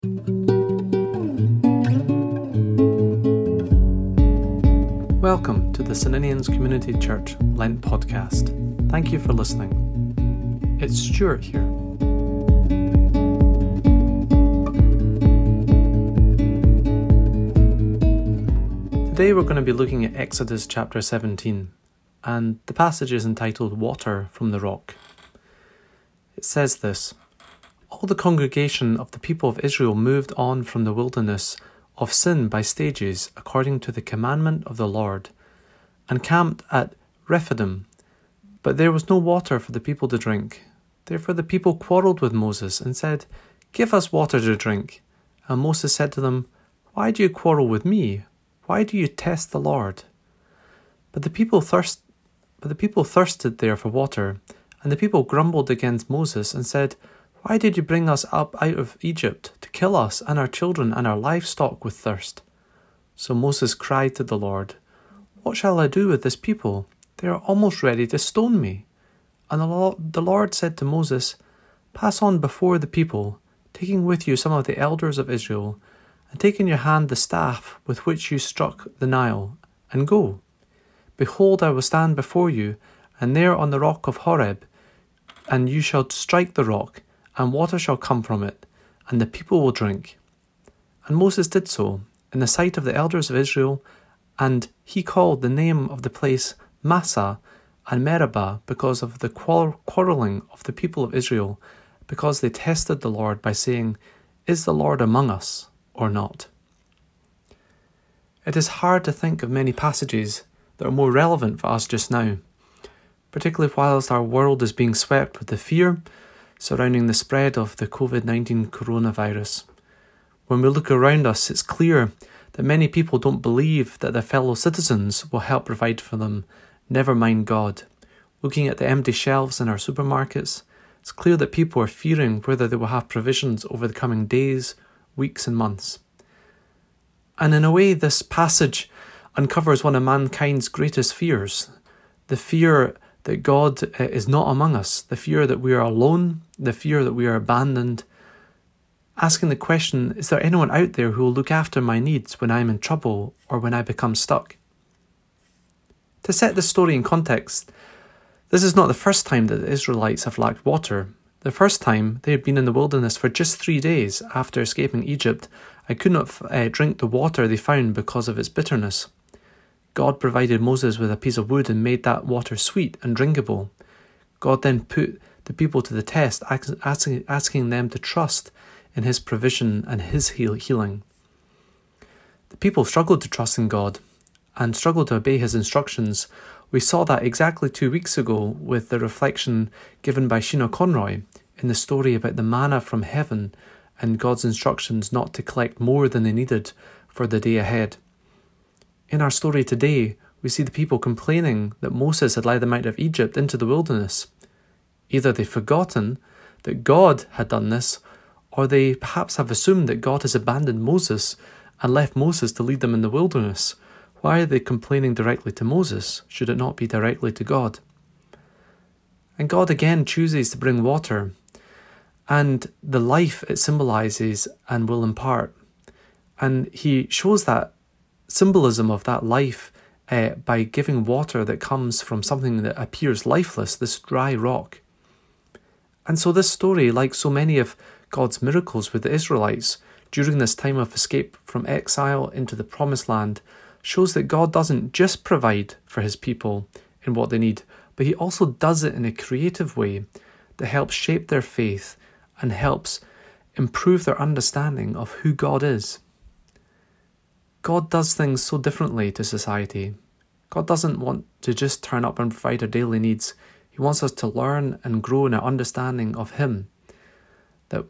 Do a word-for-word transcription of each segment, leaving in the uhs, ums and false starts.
Welcome to the St Ninians Community Church Lent Podcast. Thank you for listening. It's Stuart here. Today we're going to be looking at Exodus chapter seventeen, and the passage is entitled Water from the Rock. It says this: All the congregation of the people of Israel moved on from the wilderness of sin by stages according to the commandment of the Lord, and camped at Rephidim. But there was no water for the people to drink. Therefore the people quarrelled with Moses and said, Give us water to drink. And Moses said to them, Why do you quarrel with me? Why do you test the Lord? But the people thirst, but the people thirsted there for water, and the people grumbled against Moses and said, Why did you bring us up out of Egypt to kill us and our children and our livestock with thirst? So Moses cried to the Lord, What shall I do with this people? They are almost ready to stone me. And the Lord said to Moses, Pass on before the people, taking with you some of the elders of Israel, and take in your hand the staff with which you struck the Nile, and go. Behold, I will stand before you, and there on the rock of Horeb, and you shall strike the rock, and water shall come from it, and the people will drink. And Moses did so, in the sight of the elders of Israel, and he called the name of the place Massah and Meribah because of the quarrelling of the people of Israel, because they tested the Lord by saying, Is the Lord among us or not? It is hard to think of many passages that are more relevant for us just now, particularly whilst our world is being swept with the fear surrounding the spread of the covid nineteen coronavirus. When we look around us, it's clear that many people don't believe that their fellow citizens will help provide for them, never mind God. Looking at the empty shelves in our supermarkets, it's clear that people are fearing whether they will have provisions over the coming days, weeks and months. And in a way, this passage uncovers one of mankind's greatest fears, the fear that God is not among us, the fear that we are alone, the fear that we are abandoned, asking the question, is there anyone out there who will look after my needs when I'm in trouble or when I become stuck? To set the story in context, this is not the first time that the Israelites have lacked water. The first time they had been in the wilderness for just three days after escaping Egypt and could not uh, drink the water they found because of its bitterness. God provided Moses with a piece of wood and made that water sweet and drinkable. God then put the people to the test, asking, asking them to trust in his provision and his heal, healing. The people struggled to trust in God and struggled to obey his instructions. We saw that exactly two weeks ago with the reflection given by Sheena Conroy in the story about the manna from heaven and God's instructions not to collect more than they needed for the day ahead. In our story today, we see the people complaining that Moses had led them out of Egypt into the wilderness. Either they've forgotten that God had done this, or they perhaps have assumed that God has abandoned Moses and left Moses to lead them in the wilderness. Why are they complaining directly to Moses? Should it not be directly to God? And God again chooses to bring water, and the life it symbolises and will impart. And he shows that symbolism of that life uh, by giving water that comes from something that appears lifeless, this dry rock. And so this story, like so many of God's miracles with the Israelites during this time of escape from exile into the promised land, shows that God doesn't just provide for his people in what they need, but he also does it in a creative way that helps shape their faith and helps improve their understanding of who God is. God does things so differently to society. God doesn't want to just turn up and provide our daily needs. He wants us to learn and grow in our understanding of him, that,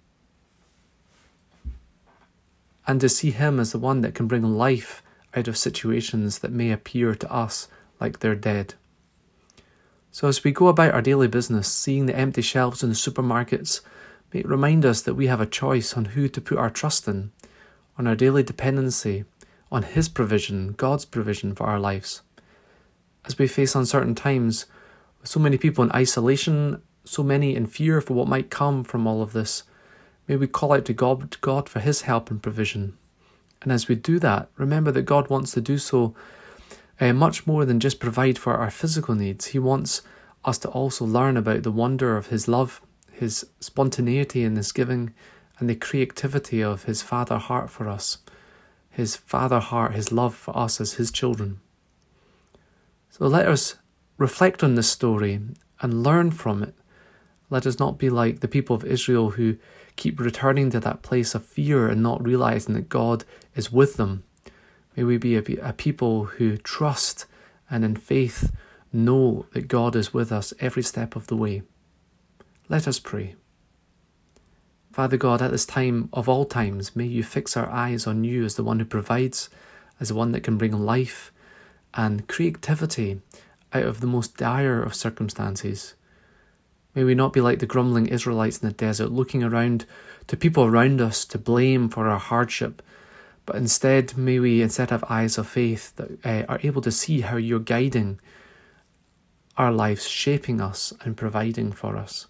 and to see him as the one that can bring life out of situations that may appear to us like they're dead. So as we go about our daily business, seeing the empty shelves in the supermarkets, may it remind us that we have a choice on who to put our trust in, on our daily dependency, on his provision, God's provision for our lives. As we face uncertain times, with so many people in isolation, so many in fear for what might come from all of this, May we call out to God, God for his help and provision. And as we do that, remember that God wants to do so uh, much more than just provide for our physical needs. He wants us to also learn about the wonder of his love, his spontaneity in his giving, and the creativity of his Father heart for us, his Father heart, his love for us as his children. So let us reflect on this story and learn from it. Let us not be like the people of Israel who keep returning to that place of fear and not realizing that God is with them. May we be a, a people who trust and in faith know that God is with us every step of the way. Let us pray. Father God, at this time of all times, may you fix our eyes on you as the one who provides, as the one that can bring life and creativity out of the most dire of circumstances. May we not be like the grumbling Israelites in the desert, looking around to people around us to blame for our hardship, but instead may we instead have eyes of faith that uh, are able to see how you're guiding our lives, shaping us and providing for us.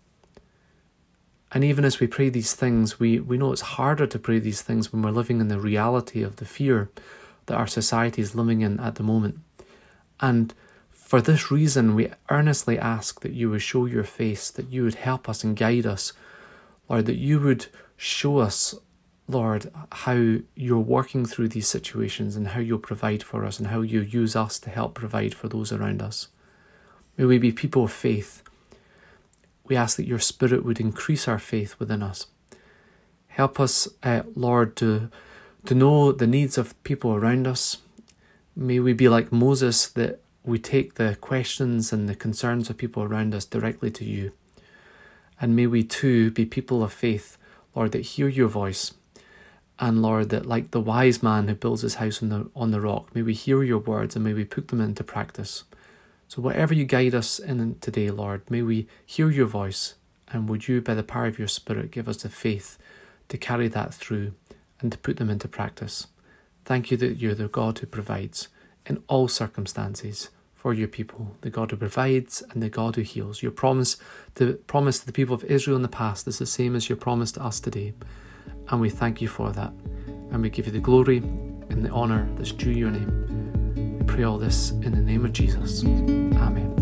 And even as we pray these things, we, we know it's harder to pray these things when we're living in the reality of the fear that our society is living in at the moment. And for this reason, we earnestly ask that you would show your face, that you would help us and guide us, Lord, that you would show us, Lord, how you're working through these situations and how you'll provide for us and how you use us to help provide for those around us. May we be people of faith. We ask that your Spirit would increase our faith within us. Help us, uh, Lord, to, to know the needs of people around us. May we be like Moses, that we take the questions and the concerns of people around us directly to you. And may we too be people of faith, Lord, that hear your voice. And Lord, that like the wise man who builds his house on the, on the rock, may we hear your words and may we put them into practice. So whatever you guide us in today, Lord, may we hear your voice, and would you, by the power of your Spirit, give us the faith to carry that through and to put them into practice. Thank you that you're the God who provides in all circumstances for your people, the God who provides and the God who heals. Your promise to, promise to the people of Israel in the past is the same as your promise to us today, and we thank you for that, and we give you the glory and the honour that's due your name. We pray all this in the name of Jesus. Amen.